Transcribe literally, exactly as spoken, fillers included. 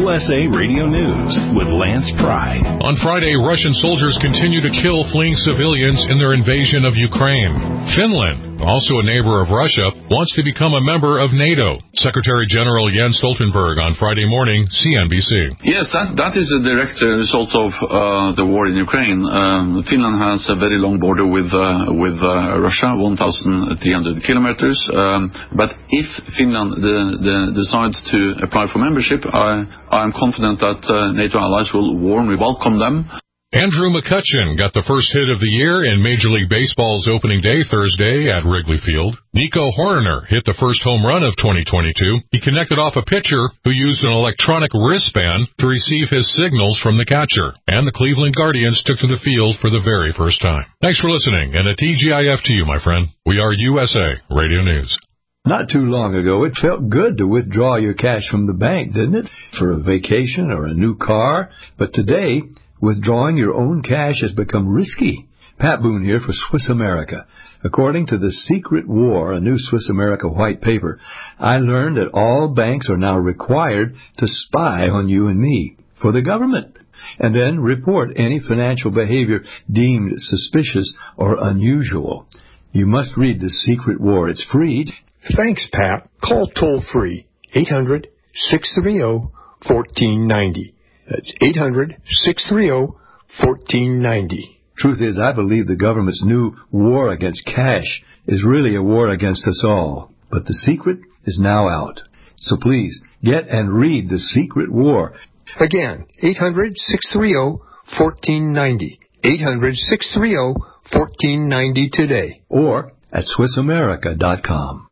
U S A Radio News with Lance Pry. On Friday, Russian soldiers continue to kill fleeing civilians in their invasion of Ukraine. Finland, also a neighbor of Russia, wants to become a member of NATO. Secretary General Jens Stoltenberg on Friday morning, C N B C. Yes, that, that is a direct uh, result of uh, the war in Ukraine. Um, Finland has a very long border with uh, with uh, Russia, one thousand three hundred kilometers. Um, but if Finland the, the decides to apply for membership, I I am confident that uh, NATO allies will warmly welcome them. Andrew McCutchen got the first hit of the year in Major League Baseball's opening day Thursday at Wrigley Field. Nico Horner hit the first home run of twenty twenty-two. He connected off a pitcher who used an electronic wristband to receive his signals from the catcher. And the Cleveland Guardians took to the field for the very first time. Thanks for listening, and a T G I F to you, my friend. We are U S A Radio News. Not too long ago, it felt good to withdraw your cash from the bank, didn't it? For a vacation or a new car. But today, withdrawing your own cash has become risky. Pat Boone here for Swiss America. According to The Secret War, a new Swiss America white paper, I learned that all banks are now required to spy on you and me for the government, and then report any financial behavior deemed suspicious or unusual. You must read The Secret War. It's free. Thanks, Pat. Call toll-free, eight hundred, six three zero, one four nine zero. That's eight hundred, six three zero, one four nine zero. Truth is, I believe the government's new war against cash is really a war against us all. But the secret is now out. So please, get and read The Secret War. Again, eight hundred, six three zero, one four nine zero. eight hundred, six three zero, one four nine zero today. Or at Swiss America dot com.